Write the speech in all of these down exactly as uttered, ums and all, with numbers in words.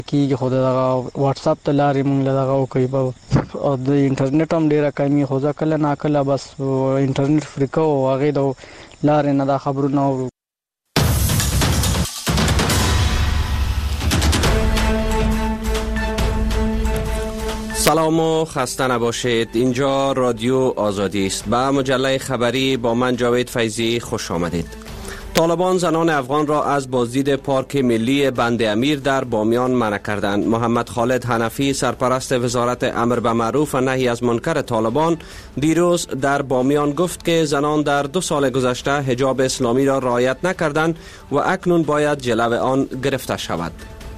کیږي خو دغه واتس اپ ته لارې مونږ له دغه وکړي او د انټرنیټ هم ډیره کمی خو ځکه کله نا کله بس انټرنیټ فری کو او هغه د لارې نه دا خبرونه اورو. سلام و خسته نباشید. اینجا رادیو آزادی است. به مجله خبری با من جاوید فیضی خوش آمدید. طالبان زنان افغان را از بازدید پارک ملی بند امیر در بامیان منع کردند. محمد خالد حنفی سرپرست وزارت امر به معروف و نهی از منکر طالبان دیروز در بامیان گفت که زنان در دو سال گذشته حجاب اسلامی را رعایت نکردند و اکنون باید جلو آن گرفته شود.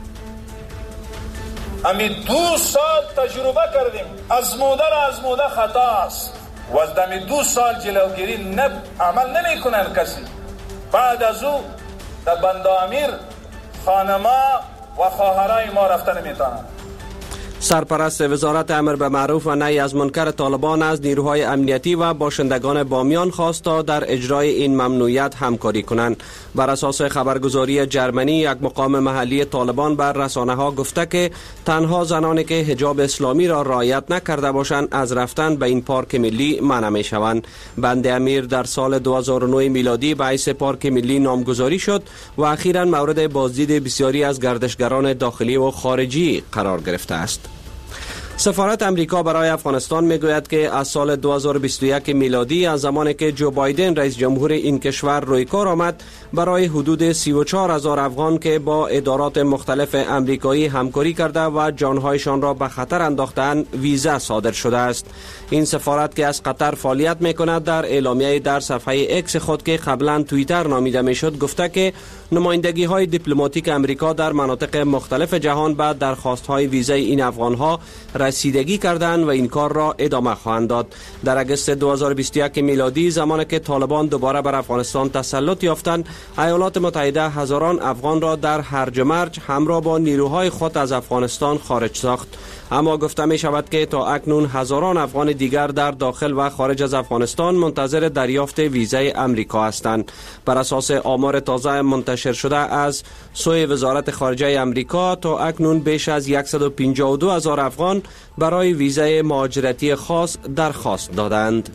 امی دو سال تجربه کردیم، ازموده را ازموده خطا است و از دمی دو سال جلوگیری نب عمل نمی کنن کسی. بعد از او در بند امیر خانما و خواهرای ما رفته نمیتونن. سرپرست وزارت امر به معروف و نهی از منکر طالبان از نیروهای امنیتی و باشندگان بامیان خواست تا در اجرای این ممنوعیت همکاری کنند. بر اساس خبرگزاری جرمنی یک مقام محلی طالبان بر رسانه ها گفته که تنها زنانی که حجاب اسلامی را رعایت نکرده باشند از رفتن به این پارک ملی منع می شوند. بند امیر در سال دو هزار و نه میلادی به حیث پارک ملی نامگذاری شد و اخیراً مورد بازدید بسیاری از گردشگران داخلی و خارجی قرار گرفته است. سفارت امریکا برای افغانستان میگوید که از سال دو هزار و بیست و یک میلادی از زمانی که جو بایدن رئیس جمهور این کشور روی کار آمد برای حدود سی و چهار هزار افغان که با ادارات مختلف امریکایی همکاری کرده و جانهایشان را به خطر انداختند ویزا صادر شده است. این سفارت که از قطر فعالیت میکند در اعلامیه در صفحه اکس خود که قبلا توییتر نامیده میشد گفته که نمایندگی های دیپلماتیک امریکا در مناطق مختلف جهان به درخواست های ویزای این افغان ها رسیدگی کردند و این کار را ادامه خواهند داد. در اگست دو هزار و بیست و یک میلادی زمانی که طالبان دوباره بر افغانستان تسلط یافتند ایالات متحده هزاران افغان را در هرج و مرج همراه با نیروهای خود از افغانستان خارج ساخت. اما گفته می شود که تا اکنون هزاران افغان دیگر در داخل و خارج از افغانستان منتظر دریافت ویزای امریکا هستند. بر اساس آمار تازه منتشر شده از سوی وزارت خارجه امریکا تا اکنون بیش از صد و پنجاه و دو هزار افغان برای ویزای مهاجرتی خاص درخواست دادند.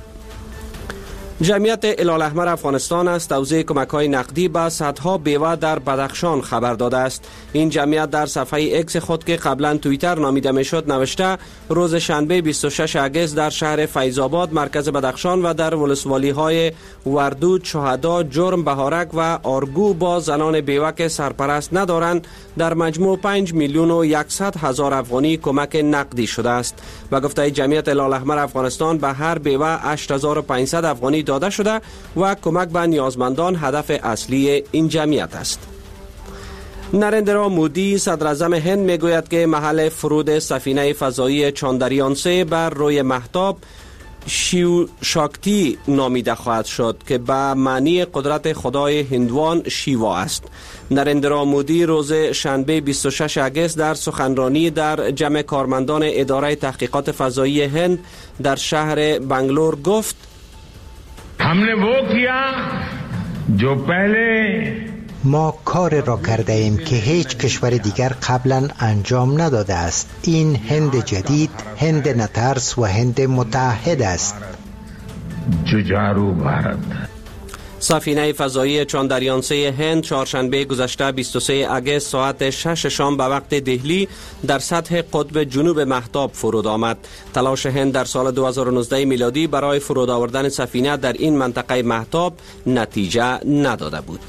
جمعیت هلال افغانستان از توزیع کمک‌های نقدی به صدها بیوه در بدخشان خبر داده است. این جمعیت در صفحه اکس خود که قبلا توییتر نامیده میشد نوشته روز شنبه بیست و شش اگست در شهر فیض‌آباد مرکز بدخشان و در ولسوالی‌های وردود، شهدا، جرم، بهارک و آرگو با زنان بیوه که سرپرست ندارند در مجموع پنج میلیون و صد هزار افغانی کمک نقدی شده است. و گفته جمعیت هلال احمر افغانستان به هر بیوه هشت هزار و پانصد افغانی داده شده و کمک به نیازمندان هدف اصلی این جمعیت است. نریندرا مودی صدر اعظم هند میگوید که محل فرود سفینه فضایی چاندریان سه بر روی مهتاب شیو شاکتی نامیده خواهد شد که به معنی قدرت خدای هندوان شیوا است. نریندرا مودی روز شنبه بیست و شش اگست در سخنرانی در جمع کارمندان اداره تحقیقات فضایی هند در شهر بنگلور گفت हमने वो किया जो पहले ما کار را کرده ایم که هیچ کشور دیگر قبلا انجام نداده است. این هند جدید، هند نترس و هند متحد است. جوجارو بھارت. سفینه فضایی چاندریان سه هند چهارشنبه گذشته بیست و سه اگست ساعت شش شام به وقت دهلی در سطح قطب جنوب مهتاب فرود آمد. تلاش هند در سال دو هزار و نوزده میلادی برای فرود آوردن سفینه در این منطقه مهتاب نتیجه نداده بود.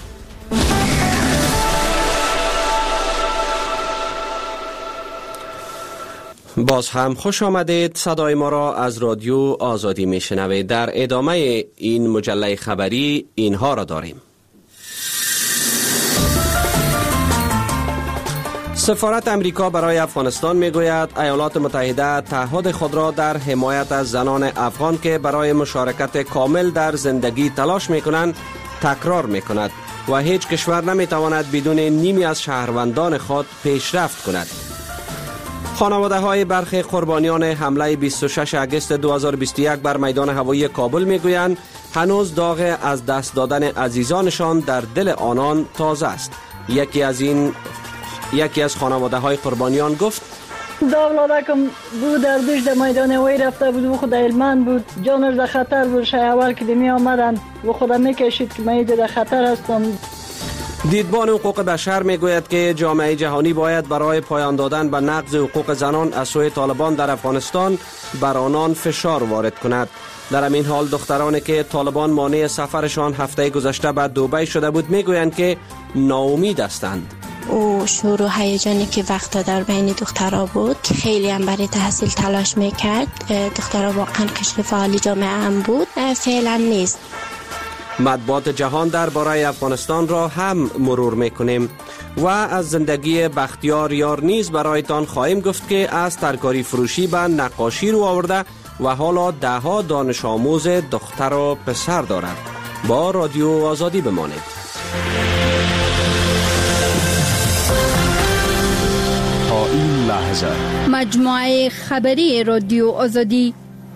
باز هم خوش آمدید. صدای ما را از رادیو آزادی می شنوید. در ادامه این مجله خبری اینها را داریم. سفارت امریکا برای افغانستان می گوید ایالات متحده تعهد خود را در حمایت از زنان افغان که برای مشارکت کامل در زندگی تلاش می کنند تکرار می کند و هیچ کشور نمی تواند بدون نیمی از شهروندان خود پیشرفت کند. خانواده های برخی قربانیان حمله بیست و شش اگست دو هزار و بیست و یک بر میدان هوایی کابل میگویند هنوز داغ از دست دادن عزیزانشان در دل آنان تازه است. یکی از این یکی از خانواده های قربانیان گفت دا ولادکم بود در دوش در میدان وی رفته بود و خود علمان بود، جانش در خطر بود. شای اول که می آمدن و خودم میکشید که من در خطر هستم. دیدبان حقوق بشر میگوید که جامعه جهانی باید برای پایان دادن به نقض حقوق زنان از سوی طالبان در افغانستان بر آنان فشار وارد کند. در همین حال دخترانی که طالبان مانع سفرشان هفته گذشته به دبی شده بود میگویند که ناامید هستند. او شور و هیجانی که وقتا در بین دخترها بود که خیلی هم برای تحصیل تلاش میکرد، دخترها واقعا قشر فعالی جامعه هم بود، فعلا نیست. مطبوعات جهان درباره افغانستان را هم مرور میکنیم و از زندگی بختیار یار نیز برایتان خواهیم گفت که از ترکاری فروشی به نقاشی رو آورده و حالا ده ها دانش آموز دختر و پسر دارد. با رادیو آزادی بمانید. تا این لحظه مجموعه خبری رادیو آزادی.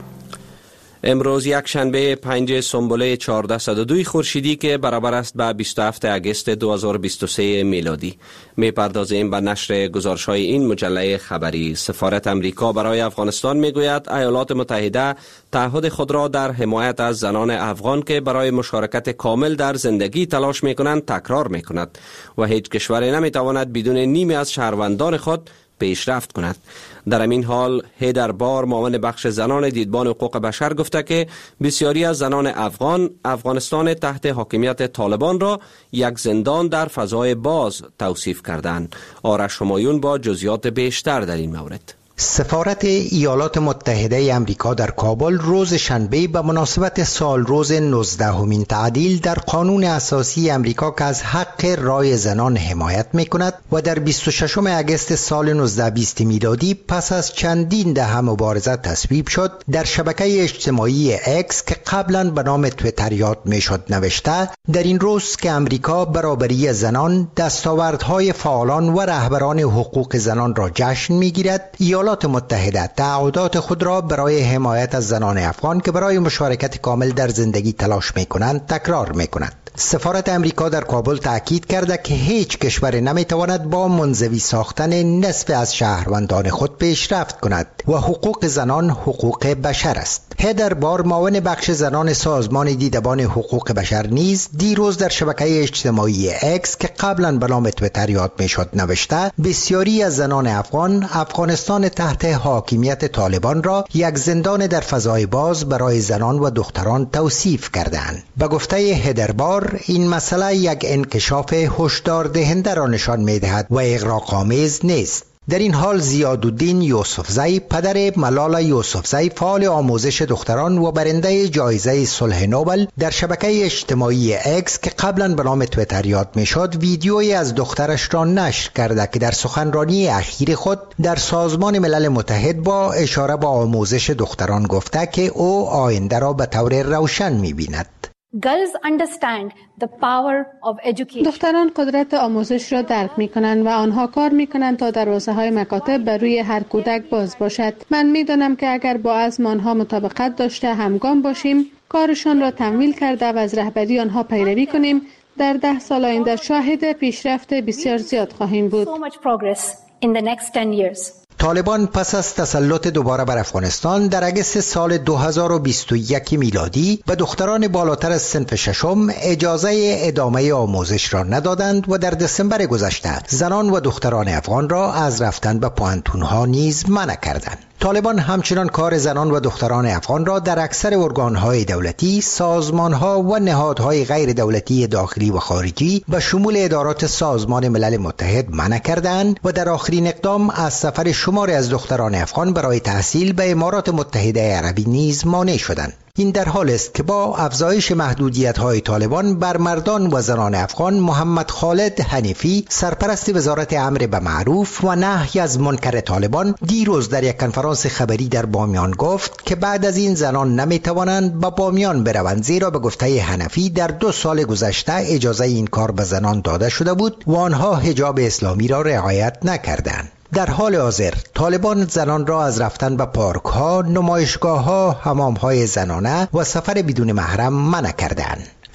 امروز یک شنبه پنج سنبله چهارصد و دو خورشیدی که برابر است به بیست و هفتم اگست دو هزار و بیست و سه میلادی. میپردازیم به نشر گزارش‌های این مجله خبری. سفارت امریکا برای افغانستان میگوید ایالات متحده تعهد خود را در حمایت از زنان افغان که برای مشارکت کامل در زندگی تلاش میکنند تکرار میکند و هیچ کشوری نمیتواند بدون نیمی از شهروندان خود پیشرفت کند. در همین حال هیدر بار معاون بخش زنان دیدبان حقوق بشر گفته که بسیاری از زنان افغان افغانستان تحت حاکمیت طالبان را یک زندان در فضای باز توصیف کردند. آرش همایون با جزئیات بیشتر در این مورد. سفارت ایالات متحده امریکا در کابل روز شنبه به مناسبت سال روز نوزدهمین تعدیل در قانون اساسی امریکا که از حق رای زنان حمایت می‌کند و در بیست و ششم اگست سال نوزده بیست میلادی پس از چندین دهه مبارزه تصویب شد، در شبکه اجتماعی اکس که قبلا به نام توییتر یاد میشد نوشته در این روز که امریکا برابری زنان، دستاوردهای فعالان و رهبران حقوق زنان را جشن میگیرد، ایالات متحده تعهدات خود را برای حمایت از زنان افغان که برای مشارکت کامل در زندگی تلاش میکنند تکرار میکند. سفارت امریکا در کابل تأکید کرده که هیچ کشور نمیتواند با منزوی ساختن نصف از شهروندان خود پیشرفت کند و حقوق زنان حقوق بشر است. هیدر بار معاون بخش زنان سازمان دیدبان حقوق بشر نیز دیروز در شبکه اجتماعی اکس که قبلا به نام توییتر یاد میشد نوشته بسیاری از زنان افغان افغانستان تحت حاکمیت طالبان را یک زندان در فضای باز برای زنان و دختران توصیف کردند. به گفته هیدر بار این مسئله یک انکشاف هشدار دهنده را نشان می‌دهد و اغراق‌آمیز نیست. در این حال زیادالدین یوسفزی پدر ملالا یوسفزی فعال آموزش دختران و برنده جایزه صلح نوبل در شبکه اجتماعی اکس که قبلا به نام توییتر یاد میشد ویدیویی از دخترش را نشر کرده که در سخنرانی اخیر خود در سازمان ملل متحد با اشاره به آموزش دختران گفته که او آینده را به طور روشن می‌بیند. Girls understand the power of education. دختران قدرت آموزش را درک می کنند و آنها کار می کنند تا دروازه های مکاتب بر روی هر کودک باز باشد. من می دانم که اگر با عزم آنها مطابقت داشته همگام باشیم، کارشان را تمویل کرده و از رهبری آنها پیروی کنیم، در ده سال آینده شاهد پیشرفت بسیار زیاد خواهیم بود. So much progress in the next ten years. طالبان پس از تسلط دوباره بر افغانستان در اگست سال دو هزار و بیست و یک میلادی به دختران بالاتر از صنف ششم اجازه ادامه آموزش را ندادند و در دسامبر گذشته زنان و دختران افغان را از رفتن به پوانتون‌ها نیز منع کردند. طالبان همچنان کار زنان و دختران افغان را در اکثر ارگان‌های دولتی، سازمان‌ها و نهادهای غیر دولتی داخلی و خارجی به شمول ادارات سازمان ملل متحد منع کردند و در آخرین اقدام از سفر شماری از دختران افغان برای تحصیل به امارات متحده عربی نیز مانع شدند. این در حال است که با افزایش محدودیت‌های طالبان بر مردان و زنان افغان، محمد خالد حنیفی سرپرست وزارت امر به معروف و نهی از منکر طالبان دیروز در یک کنفرانس خبری در بامیان گفت که بعد از این زنان نمی‌توانند به بامیان بروند، زیرا به گفته حنفی در دو سال گذشته اجازه این کار به زنان داده شده بود و آنها حجاب اسلامی را رعایت نکردند. در حال حاضر طالبان زنان را از رفتن به پارک ها، نمایشگاه ها، حمام های زنانه و سفر بدون محرم منع کردند.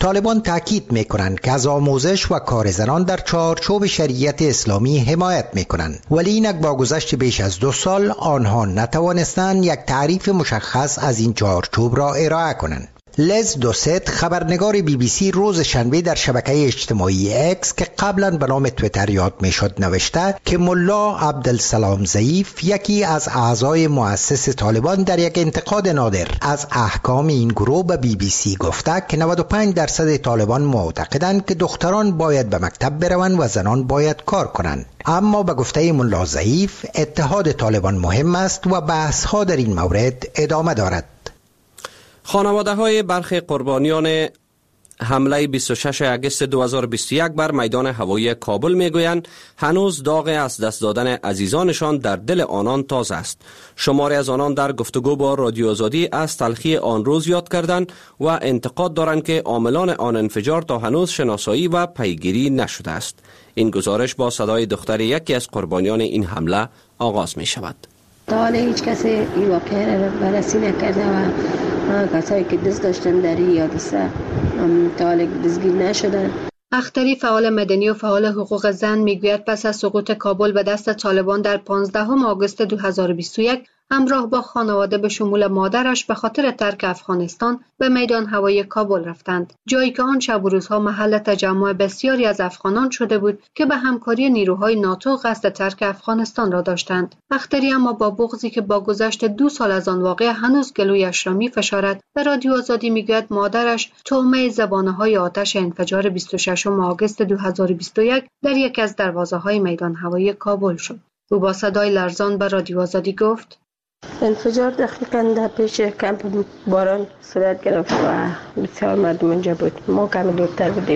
طالبان تاکید میکنند که از آموزش و کار زنان در چارچوب شریعت اسلامی حمایت میکنند، ولی اینک با گذشت بیش از دو سال آنها نتوانستند یک تعریف مشخص از این چارچوب را ارائه کنند. لز دوست، خبرنگار بی بی سی، روز شنبه در شبکه اجتماعی اکس که قبلا به نام تویتر یاد میشد نوشته که ملا عبدالسلام ضعیف، یکی از اعضای مؤسس طالبان، در یک انتقاد نادر از احکام این گروه به بی بی سی گفته که نود و پنج درصد طالبان معتقدند که دختران باید به مکتب بروند و زنان باید کار کنند. اما به گفته ملا ضعیف اتحاد طالبان مهم است و بحث ها در این مورد ادامه دارد. خانواده های برخی قربانیان حمله بیست و ششم اگست دو هزار و بیست و یک بر میدان هوایی کابل میگویند هنوز داغ از دست دادن عزیزانشان در دل آنان تازه است. شماری از آنان در گفتگو با رادیو آزادی از تلخی آن روز یاد کردند و انتقاد دارند که عاملان آن انفجار تا هنوز شناسایی و پیگیری نشده است. این گزارش با صدای دختر یکی از قربانیان این حمله آغاز می شود. تا حالا هیچ کسی این واقعه را بررسی نکرده و کسایی که دست داشتن در این حادثه تا حالا دستگیر نشدن. اختری، فعال مدنی و فعال حقوق زن، میگوید پس از سقوط کابل به دست طالبان در پانزدهم آگوست دو هزار و بیست و یک همراه با خانواده به شمول مادرش به خاطر ترک افغانستان به میدان هوایی کابل رفتند، جایی که آن شب و روزها محل تجمع بسیاری از افغانان شده بود که به همکاری نیروهای ناتو قصد ترک افغانستان را داشتند. اختری اما با بغضی که با گذشت دو سال از آن واقعه هنوز گلویش را می‌فشارد به رادیو آزادی میگوید مادرش طعمه زبانه‌های آتش انفجار بیست و ششم آگوست دو هزار و بیست و یک در یکی از دروازه‌های میدان هوایی کابل شد. او با صدای لرزان به رادیو آزادی گفت: انفجار دقیقاً در پیش کمپ باران صورت گرفت و بسیار مردم اونجا بود. ما کمی دورتر بودیم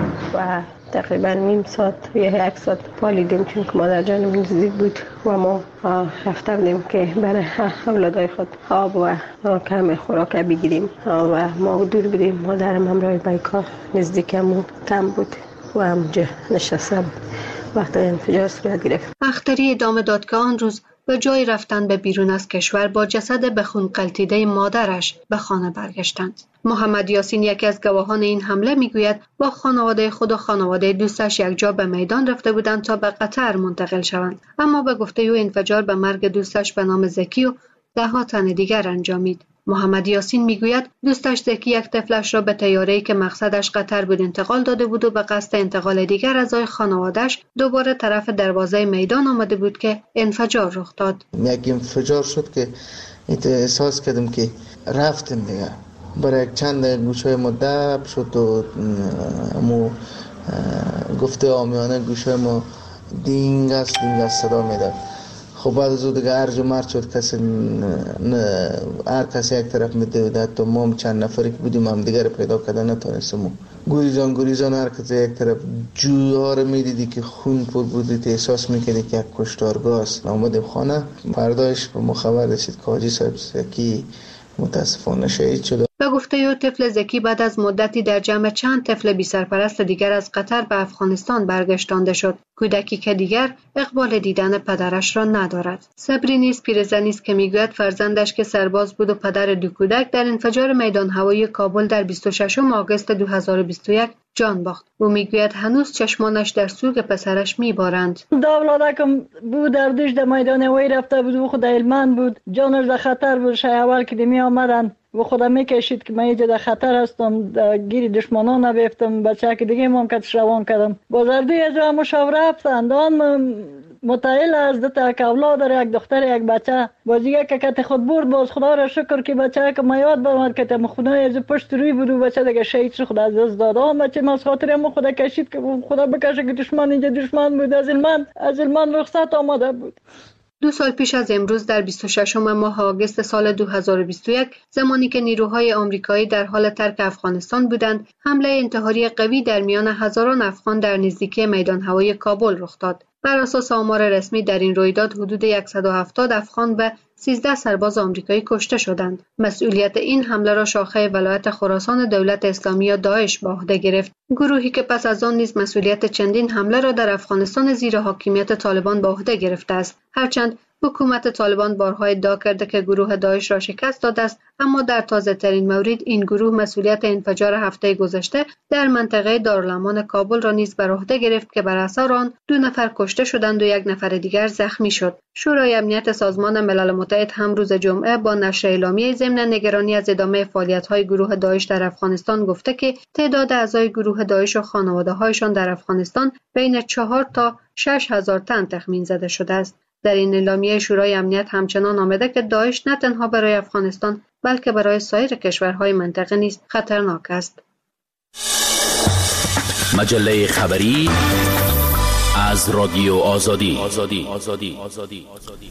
و تقریباً نیم ساعت یا یک ساعت پالیدیم، چون که مادر جانم نزدیک بود و ما رفته بودیم که برای اولادای خود آب و کم خوراک بگیریم و ما دور بودیم. مادرم همراه بایکار نزدیکمون کم بود و همونجا نشسته بود وقتی انفجار صورت گرفت. اختری ادامه داد که آن روز به جای رفتن به بیرون از کشور با جسد به خون غلطیده مادرش به خانه برگشتند. محمد یاسین، یکی از گواهان این حمله، میگوید با خانواده خود و خانواده دوستش یکجا به میدان رفته بودند تا به قطر منتقل شوند، اما به گفته او انفجار به مرگ دوستش به نام زکی و ده ها تن دیگر انجامید. محمد یاسین میگوید دوستش زکی یک طفلش را به طیاره‌ای که مقصدش قطر بود انتقال داده بود و به قصد انتقال دیگر اعضای خانواده‌اش دوباره طرف دروازه میدان آمده بود که انفجار رخ داد. یک انفجار شد که احساس کردم که رفتم دیگه. برای یک چند گوشه ما دب شد و مو گفته عامیانه گوشه ما دینگ است دینگ است صدا میداد. خب بعد از اون دیگه ارج و مرج شد، کسی نه هر کسی یک طرف میدوید تا ما چند نفری که بودیم هم دیگر پیدا کردن نتونستیم. گوریزان گوریزان هر کسی یک طرف جوها رو میدیدی که خون پر بودی، احساس میکردی که یک کشتارگاه است. آمدیم خانه، فردایش به ما خبر رسید که حاجی صاحب زکی متاسفانه شهید شد. به گفته او طفل زکی بعد از مدتی در جمع چند طفل بی سرپرست دیگر از قطر به افغانستان برگشتانده شد. کودکی که دیگر اقبال دیدن پدرش را ندارد. صبری نیز پیرزنی است که میگوید فرزندش که سرباز بود و پدر دو کودک در انفجار میدان هوایی کابل در بیست و ششم آگوست دو هزار و بیست و یک جان باخت. او میگوید هنوز چشمانش در سوگ پسرش میبارند. داولادکم بود در دیش در میدان هوایی رفته بود و خود علمان بود، جانش در خطر بود. شای اول که می آمدن و خودم میکشید که من اینجا در خطر هستم، گیری دشمنان نبیفتم، بچه که دیگه ممکنش روان کردم. بازردوی از را مشاوره رفتند، آن متعیل از دو تا اولاد داره، یک دختر یک بچه. بازیگه که کت خود برد، باز خدا را شکر که بچه که ما یاد برمد که تم خونه از پشت روی بود و بچه دیگه شهید شد. خدا از دست داد. آن بچه ما از خاطر ما خدا کشید که خدا بکشه که دشمن اینجا دشمن بود، از علمان از علمان رخصت آمده بود. دو سال پیش از امروز در بیست و ششم ماه آگوست سال دو هزار و بیست و یک، زمانی که نیروهای آمریکایی در حال ترک افغانستان بودند، حمله انتحاری قوی در میان هزاران افغان در نزدیکی میدان هوایی کابل رخ داد. بر اساس آمار رسمی در این رویداد حدود صد و هفتاد افغان و سیزده سرباز آمریکایی کشته شدند. مسئولیت این حمله را شاخه ولایت خراسان دولت اسلامی یا داعش به عهده گرفت، گروهی که پس از آن نیز مسئولیت چندین حمله را در افغانستان زیر حاکمیت طالبان به عهده گرفته است. هرچند حکومت طالبان بارها ادعا کرده که گروه داعش را شکست داده است، اما در تازه ترین مورد این گروه مسئولیت انفجار هفته گذشته در منطقه دارالامان کابل را نیز بر عهده گرفت که بر اثر آن دو نفر کشته شدند و یک نفر دیگر زخمی شد. شورای امنیت سازمان ملل متحد هم روز جمعه با نشر اعلامیه ضمن نگرانی از ادامه فعالیت‌های گروه داعش در افغانستان گفته که تعداد اعضای گروه داعش و خانواده‌هایشان در افغانستان بین چهار تا شش هزار تن تخمین زده شده است. در این اعلامیه شورای امنیت همچنان آمده که داعش نه تنها برای افغانستان بلکه برای سایر کشورهای منطقه نیز خطرناک است. مجله خبری از رادیو آزادی. آزادی. آزادی. آزادی.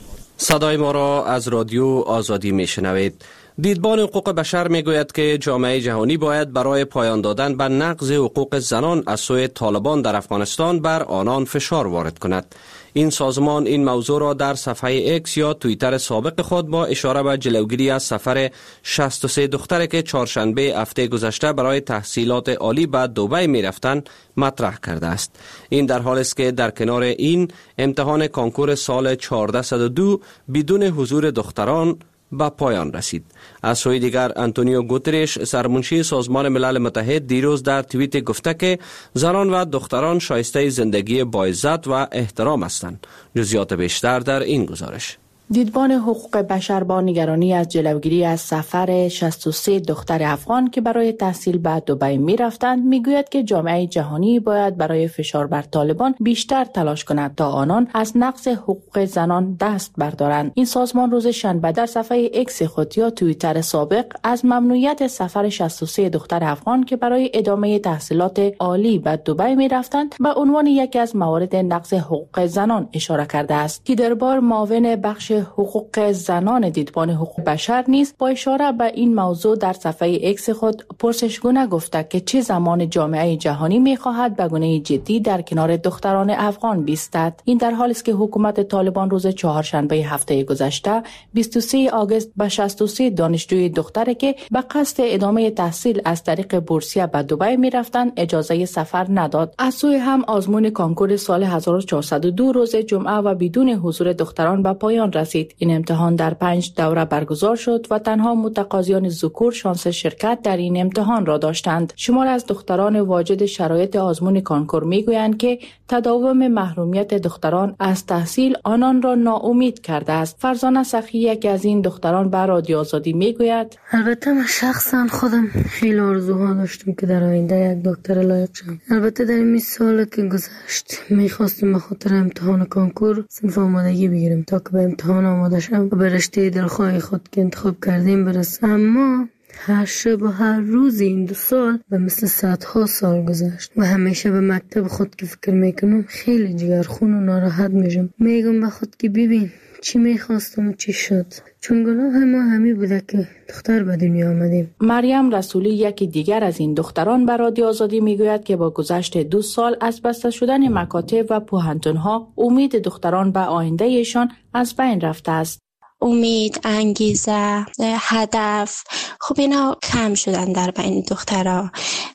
صدای ما را از رادیو آزادی میشنوید. دیدبان حقوق بشر میگوید که جامعه جهانی باید برای پایان دادن به نقض حقوق زنان از سوی طالبان در افغانستان بر آنان فشار وارد کند. این سازمان این موضوع را در صفحه اکس یا توییتر سابق خود با اشاره به جلوگیری از سفر شصت و سه دختر که چهارشنبه هفته گذشته برای تحصیلات عالی به دبی می رفتند مطرح کرده است. این در حالی است که در کنار این امتحان کنکور سال چهارصد و دو بدون حضور دختران به پایان رسید. از سوی دیگر آنتونیو گوترش سرمنشی سازمان ملل متحد دیروز در توییت گفته که زنان و دختران شایسته زندگی با عزت و احترام هستند. جزئیات بیشتر در این گزارش. دیدبان حقوق بشر با نگرانی از جلوگیری از سفر شصت و سه دختر افغان که برای تحصیل به دبی می رفتند میگوید که جامعه جهانی باید برای فشار بر طالبان بیشتر تلاش کند تا آنان از نقض حقوق زنان دست بردارند. این سازمان روز شنبه در صفحه اکس خود یا توییتر سابق از ممنوعیت سفر شصت و سه دختر افغان که برای ادامه تحصیلات عالی به دبی می رفتند به عنوان یکی از موارد نقض حقوق زنان اشاره کرده است. که در بار معاون بخش حقوق زنان دیدبان حقوق بشر نیز با اشاره به این موضوع در صفحه اکس خود پرسشگونه گفته که چه زمان جامعه جهانی می‌خواهد به گونه جدی در کنار دختران افغان بیستد. این در حالی است که حکومت طالبان روز چهارشنبه هفته گذشته بیست و سه آگوست به شصت و سه دانشجوی دختری که به قصد ادامه تحصیل از طریق بورسیه به دبی می‌رفتند اجازه سفر نداد. از سوی هم آزمون کنکور سال هزار و چهارصد و دو روز جمعه و بدون حضور دختران به پایان رسید. این امتحان در پنج دوره برگزار شد و تنها متقاضیان ذکور شانس شرکت در این امتحان را داشتند. شمار از دختران واجد شرایط آزمون کنکور میگویند که تداوم محرومیت دختران از تحصیل آنان را ناامید کرده است. فرزانه سخی یکی از این دختران به رادیو آزادی میگوید: البته من شخصا خودم خیلی آرزوها داشتم که در آینده یک دکتر لایق شم. البته در این سال که گذشت میخواستم به خاطر امتحان کنکور صنف آمادگی بگیرم تا که به امتحان آماده شم و به رشته دلخواه خود که انتخاب کردیم برسم. اما هر شب و هر روز این دو سال و مثل صدها سال گذشت و همیشه به مکتب خود که فکر میکنم خیلی جگرخون و ناراحت میشم. میگم به خود که ببین چی میخواستم و چی شد، چون گناه ما همی بوده که دختر به دنیا آمدیم. مریم رسولی یکی دیگر از این دختران به رادیو آزادی میگوید که با گذشت دو سال از بسته شدن مکاتب و پوهنتون‌ها امید دختران به آیندهشان از بین رفته است. امید، انگیزه، هدف، خب اینا کم شدن در بین دخترها.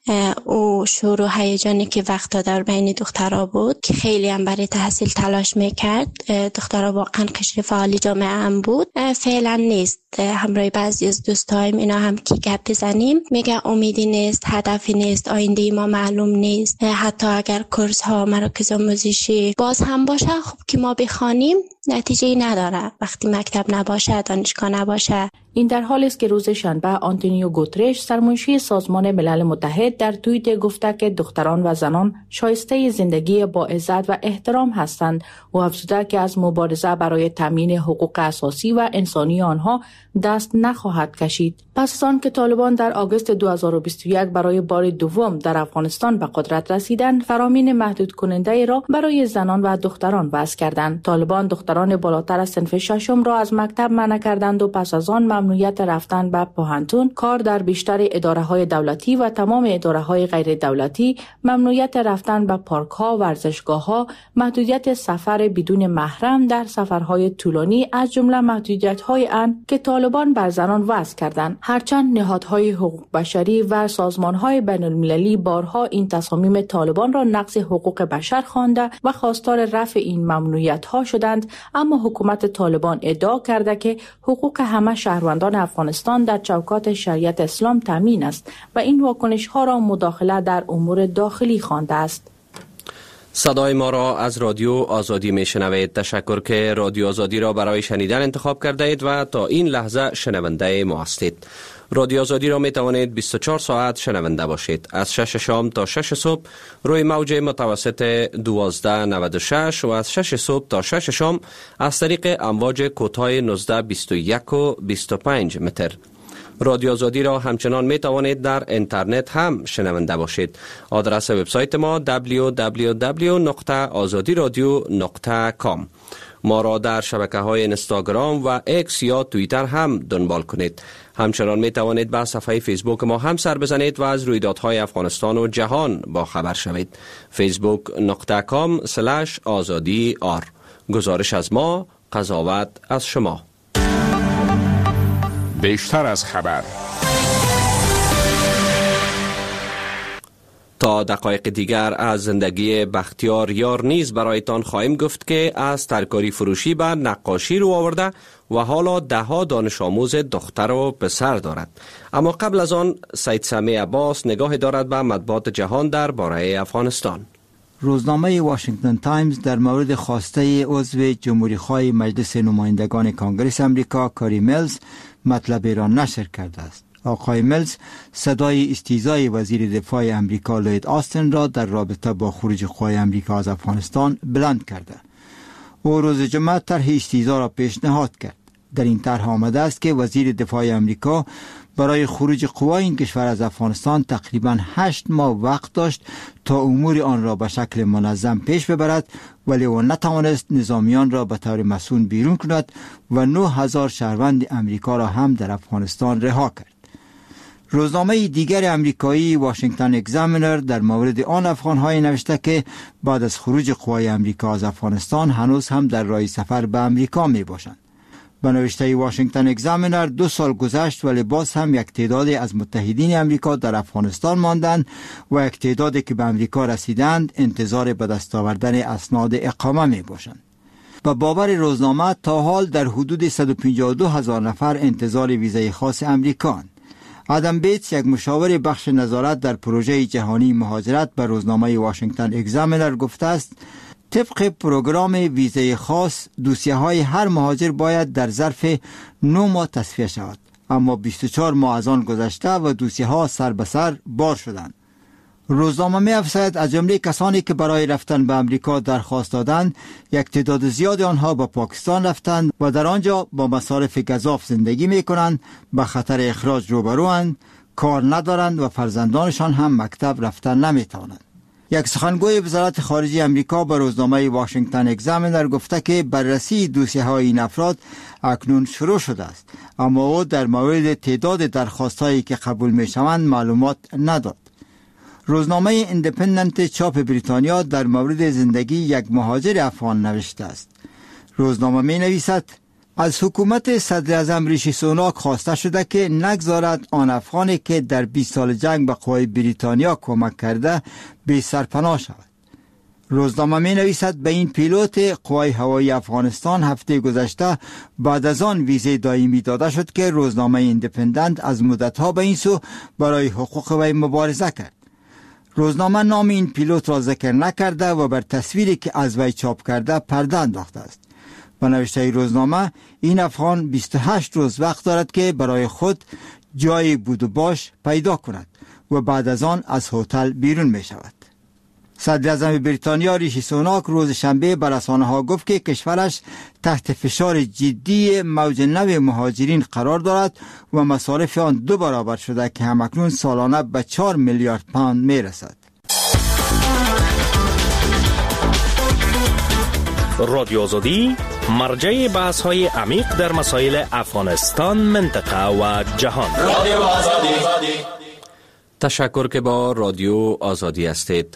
او شور و هیجانی که وقتا در بین دخترها بود که خیلی هم برای تحصیل تلاش میکرد، دخترها واقعا قشر فعالی جامعه هم بود، فعلا نیست. همراه بعضی از دوستایم اینا هم که گپ بزنیم میگه امیدی نیست، هدفی نیست، آینده ما معلوم نیست. حتی اگر کورس ها مراکز آموزشی باز هم باشه، خب که ما بخوانیم نتیجه نداره وقتی مکتب نباشه، دانشگاه نباشه. این در حالی است که روز شنبه آنتونیو گوترش سرمنشی سازمان ملل متحد در توییت گفته که دختران و زنان شایسته زندگی با عزت و احترام هستند و افزوده که از مبارزه برای تامین حقوق اساسی و انسانی آنها دست نخواهد کشید. پس از آن که طالبان در آگوست دو هزار و بیست و یک برای بار دوم در افغانستان به قدرت رسیدند، فرامین محدود کننده را برای زنان و دختران وضع کردند. طالبان دختران بالاتر از صنف ششم را از مکتب منع کردند و پس از آن ممنوع ممنوعیت رفتن به پوهنتون، کار در بیشتر اداره‌های دولتی و تمام اداره‌های غیر دولتی، ممنوعیت رفتن به پارک‌ها، ورزشگاه‌ها، محدودیت سفر بدون محرم در سفرهای طولانی از جمله محدودیت‌های آن که طالبان بر زنان وضع کردند. هرچند نهادهای حقوق بشری و سازمان‌های بین‌المللی بارها این تصامیم طالبان را نقض حقوق بشر خوانده و خواستار رفع این ممنوعیت‌ها شدند، اما حکومت طالبان ادعا کرده که حقوق همه شهروندان افغانستان در چوکات شریعت اسلام تامین است و این واکنش‌ها را مداخله در امور داخلی خوانده است. صدای ما را از رادیو آزادی می شنوید. تشکر که رادیو آزادی را برای شنیدن انتخاب کرده اید و تا این لحظه شنونده ما هستید. رادیو آزادی را می توانید بیست و چهار ساعت شنونده باشید. از شش شام تا شش صبح روی موج متوسط دوازده نود و شش و از شش صبح تا شش شام از طریق امواج کوتاه نوزده بیست و یک و بیست و پنج متر. رادیو آزادی را همچنان می توانید در اینترنت هم شنونده باشید. آدرس وبسایت ما دبلیو دبلیو دبلیو نقطه آزادی رادیو نقطه کام. ما را در شبکه‌های اینستاگرام و ایکس یا توییتر هم دنبال کنید. همچنان می توانید به صفحه فیسبوک ما هم سر بزنید و از رویدادهای افغانستان و جهان با خبر شوید. فیسبوک نقطه کام سلش آزادی آر. گزارش از ما، قضاوت از شما. بیشتر از خبر. تا دقایق دیگر از زندگی بختیار یار نیز برایتان خواهیم گفت که از ترکاری فروشی به نقاشی رو آورده و حالا ده ها دانش آموز دختر و پسر دارد. اما قبل از آن سید سمی عباس نگاه دارد به مطبوعات جهان در باره افغانستان. روزنامه واشنگتن تایمز در مورد خواسته عضو جمهوری‌خواه مجلس نمایندگان کانگرس امریکا کاری میلز مطلب را نشر کرده است. آقای میلز صدای استیزای وزیر دفاع امریکا لوید آستن را در رابطه با خروج قوای امریکا از افغانستان بلند کرده. او روز جمعه طرح استیزا را پیشنهاد کرد. در این طرح آمده است که وزیر دفاع امریکا برای خروج قوای این کشور از افغانستان تقریباً هشت ماه وقت داشت تا امور آن را به شکل منظم پیش ببرد، ولی او نتوانست نظامیان را به طور مسئول بیرون کند و نه هزار شهروند امریکا را هم در افغانستان رها کرد. روزنامه دیگر امریکایی واشنگتن اگزامینر در مورد آن افغان‌های نوشته که بعد از خروج قوای امریکا از افغانستان هنوز هم در راه سفر به امریکا می باشند. به نوشته واشنگتن اگزامینر دو سال گذشت ولی باز هم یک تعدادی از متحدین امریکا در افغانستان ماندند و یک تعدادی که به امریکا رسیدند انتظار به دست آوردن اسناد اقامه می باشند. به باور روزنامه تا حال در حدود صد و پنجاه و دو هزار نفر انتظار ویزای خاص امریکاند. آدم بیتس یک مشاور بخش نظارت در پروژه جهانی مهاجرت به روزنامه واشنگتن اگزامینر گفته است طبق پروگرام ویزای خاص دوسیه های هر مهاجر باید در ظرف نه ماه تصفیه شود، اما بیست و چهار ماه از آن گذشته و دوسیه ها سر به سر بار شدند. روزنامه می افزاید از جمله کسانی که برای رفتن به امریکا درخواست دادند یک تعداد زیاد آنها به پاکستان رفتند و در آنجا با مصارف گزاف زندگی می کنند، به خطر اخراج روبروند، کار ندارند و فرزندانشان هم مکتب رفتن نمی توانند. یک سخنگوی وزارت خارجه امریکا به روزنامه واشنگتن اگزامینر گفته که بررسی دوسیه های این افراد اکنون شروع شده است، اما او در مورد تعداد درخواست هایی که قبول می شوند معلومات نداد. روزنامه ایندیپندنت چاپ بریتانیا در مورد زندگی یک مهاجر افغان نوشته است. روزنامه می نویسد از حکومت صدر اعظم ریشی سوناک خواسته شده که نگذارد آن افغانی که در بیست سال جنگ به قوای بریتانیا کمک کرده بی سرپناه شود. روزنامه می نویسد به این پیلوت قوای هوایی افغانستان هفته گذشته بعد از آن ویزه دائمی داده شد که روزنامه ایندیپندنت از مدتها به این سو برای حقوق وی مبارزه کرد. روزنامه نام این پیلوت را ذکر نکرده و بر تصویری که از وی چاپ کرده پرده انداخته است. به نوشته روزنامه این افغان بیست و هشت روز وقت دارد که برای خود جای بود و باش پیدا کند و بعد از آن از هتل بیرون می شود. صدر اعظم بریتانیا ریشی سوناک روز شنبه به رسانه‌ها گفت که کشورش تحت فشار جدی موج نو مهاجرین قرار دارد و مصارف آن دو برابر شده که همکنون سالانه به چهار میلیارد پوند می رسد. رادیو آزادی مرجع بحث های عمیق در مسائل افغانستان، منطقه و جهان. تشکر که با رادیو آزادی هستید.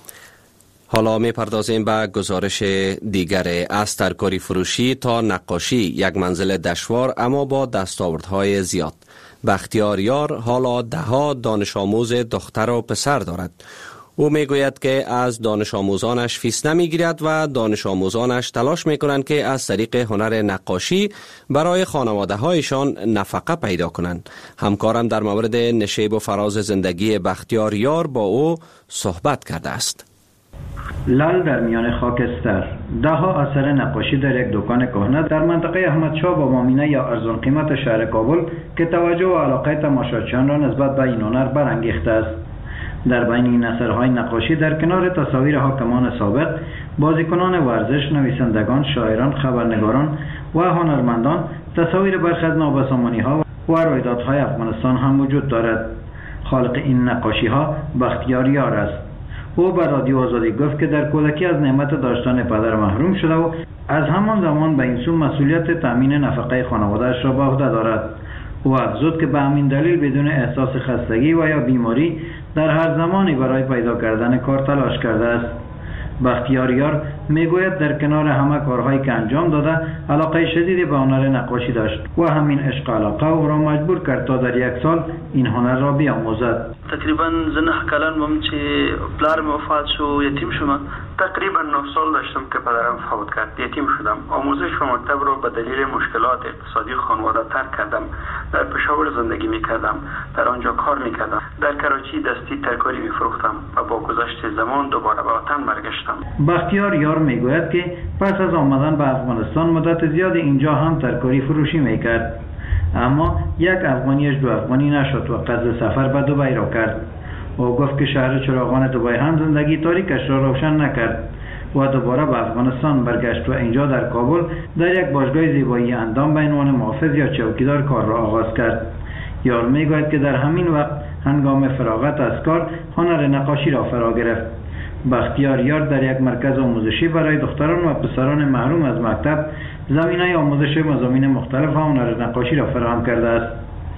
حالا می پردازیم به گزارش دیگر. از ترکاری فروشی تا نقاشی، یک منزل دشوار اما با دستاوردهای زیاد. بختیار یار حالا ده ها دانش آموز دختر و پسر دارد. او می گوید که از دانش آموزانش فیس نمی گیرد و دانش آموزانش تلاش می کنند که از طریق هنر نقاشی برای خانواده هایشان نفقه پیدا کنند. همکارم در مورد نشیب و فراز زندگی بختیار یار با او صحبت کرده است. لال در میان خاکستر، ده ها اثر نقاشی در یک دکان کهنه در منطقه احمدشاه با مامینه یا ارزان قیمت شهر کابل که توجه و علاقه تماشاچیان را نسبت به این هنر برانگیخته است. در بین این اثرهای نقاشی در کنار تصاویر حاکمان سابق، بازیکنان ورزش، نویسندگان، شاعران، خبرنگاران و هنرمندان، تصاویر برخی از نابسامانی‌ها و رویدادهای افغانستان هم وجود دارد. خالق این نقاشی‌ها بختیار یار است. او به رادیو آزادی گفت که در کودکی از نعمت داشتن پدر محروم شده و از همان زمان به این سو مسئولیت تامین نفقه خانواده‌اش را به عهده دارد. او افزود که به همین دلیل بدون احساس خستگی و یا بیماری در هر زمانی برای پیدا کردن کار تلاش کرده است. بختیار یار میگوید در کنار همه کارهایی که انجام داده علاقه شدیدی به هنر نقاشی داشت و همین عشق علاقه او را مجبور کرد تا در یک سال این هنر را بیاموزد. تقریبا زنه کلان مم چې پلارم وفات شو، یتیم شدم. تقریبا نه سال داشتم که پدرم فوت کرد، یتیم شدم. آموزش و مکتب را به دلیل مشکلات اقتصادی خانواده ترک کردم. در پشاور زندگی میکردم، در آنجا کار میکردم. در کراچی دستی ترکاری میفروختم و با گذشت زمان دوباره به وطن برگشتم. بختیار یار میگوید که پس از آمدن به افغانستان مدت زیادی اینجا هم ترکاری فروشی میکرد، اما یک افغانیش دو افغانی نشد و قصد سفر به دبی را کرد. او گفت که شهر چراغان دبی هم زندگی تاریکش را روشن نکرد و دوباره به افغانستان برگشت و اینجا در کابل در یک باشگاه زیبایی اندام به عنوان محافظ یا چوکیدار کار را آغاز کرد. یار میگوید که در همین وقت هنگام فراغت از کار هنر نقاشی را فرا گرفت. بختیار یار در یک مرکز آموزشی برای دختران و پسران محروم از مکتب زمینه آموزش مضامین مختلف هنر نقاشی را فراهم کرده است.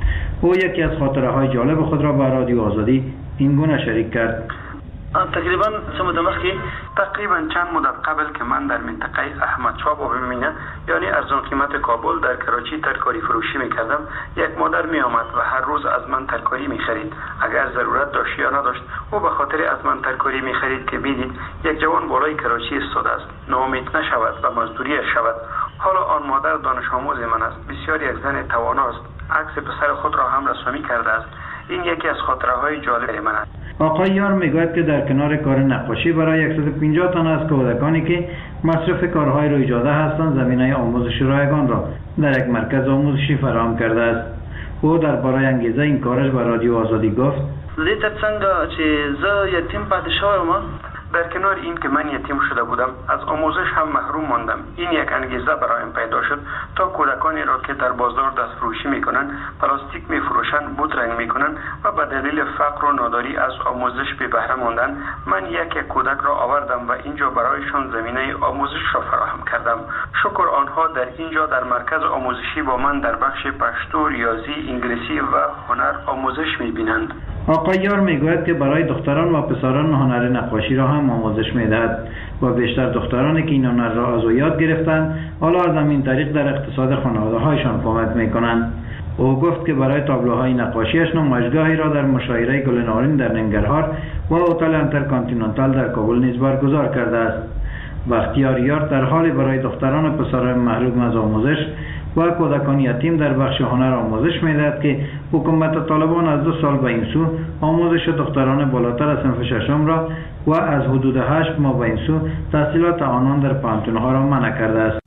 او یکی از خاطره های جالب خود را به رادیو آزادی این گونه شریک کرد. تقریبا سه مدت مخکې تقریبا چند مدت قبل که من در منطقه احمدشاه با ببینه یعنی ارزان قیمت کابل در کراچی ترکاری فروشی میکردم، یک مادر می آمد و هر روز از من ترکاری میخرید. اگر ضرورت داشت یا نداشت او به خاطر از من ترکاری میخرید که بیدید یک جوان بالای کراچی استاده است، ناامید نشود و مزدوری شود. حالا آن مادر دانش آموز من است، بسیار یک زن توانا است، عکس پسر خود را هم رسمی کرده است. این یکی از خاطره های جالب من است. آقای یار میگوید که در کنار کار نقاشی برای صد و پنجاه تن از کودکانی که مصرف کارهای رویجاده هستند زمینه آموزش رایگان را در یک مرکز آموزشی فراهم کرده است. او درباره انگیزه این کارش به رادیو آزادی گفت: دې ترڅنګ چې زه یتیم پاتې شوم، در کنار این که من یتیم شده بودم از آموزش هم محروم ماندم. این یک انگیزه برایم پیدا شد تا کودکانی را که در بازار دست فروشی میکنند، پلاستیک میفروشند، بود رنگ میکنند و به دلیل فقر و ناداری از آموزش بی بهره ماندند، من یک یک کودک را آوردم و اینجا برایشان زمینه آموزش را فراهم کردم. شکر آنها در اینجا در مرکز آموزشی با من در بخش پشتو، ریاضی، انگلیسی و هنر آموزش میبینند. آقای یار میگوید که برای دختران و پسران هنر نقاشی را هم آموزش میدهد و بیشتر دخترانی که این هنر را از او یاد گرفتند حالا از همین طریق در اقتصاد خانواده هایشان کمک میکنند. او گفت که برای تابلوهای نقاشیش نمایشگاهی را در مشاعره گل نارنج در ننگرهار و هتل انترکانتیننتال در کابل نیز برگزار کرده است. بختیار یار در حالی برای دختران و پسران محروم از آموزش و کودکان یتیم در بخش هنر آموزش میدهد که حکومت طالبان از دو سال به این سو آموزش دختران بالاتر از صنف ششم را و از حدود هشت ماه به این سو تحصیلات آنان در پانتونها را منع کرده است.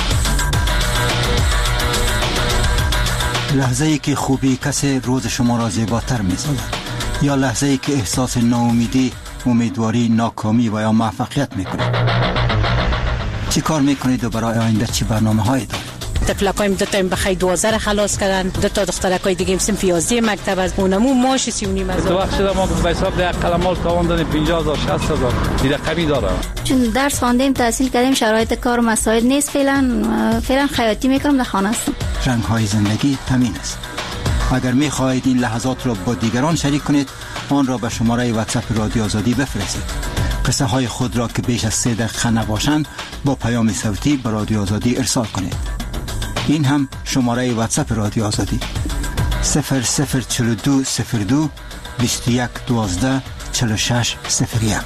لحظه ای که خوبی کسی روز شما را زیباتر می‌سازد یا لحظه ای که احساس ناامیدی، امیدواری، ناکامی و یا موفقیت میکنید. چی کار میکنید و برای آینده چی برنامه هایی دارید؟ تفلکایم دو تایم بخی دوازده خلاص کردن، دو تا دخترکای دیگه صنف یازده مکتب از اونمو ماش سی و نیم هزار. تو وقت شده ما به حساب ده قلمال تواندن پنجاه هزار شصت هزار این رقمی داره. چون درس خواندیم تحصیل کردیم شرایط کار و مسائل نیست، فعلا فعلا خیاطی میکنم در خانه هستم. رنگ های زندگی همین است. اگر می خواهید این لحظات را با دیگران شریک کنید، آن را به شماره واتساپ رادیو آزادی بفرستید. قصه های خود را که بیش از سه دقیقه نباشند با پیام صوتی به رادیو آزادی ارسال کنید. این هم شماره واتساپ رادیو آزادی صفر صفر چهل و دو صفر دو بیست و یک دوازده چهل و شش صفر یک.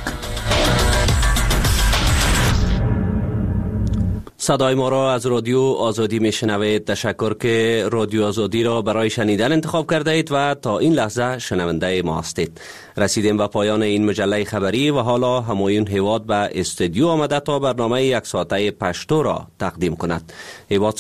صدای ما را از رادیو آزادی میشنوید. تشکر که رادیو آزادی را برای شنیدن انتخاب کرده اید و تا این لحظه شنونده ما هستید. رسیدیم به پایان این مجله خبری و حالا همایون هیواد به استودیو آمده تا برنامه یک ساعته پشتو را تقدیم کند. هیواد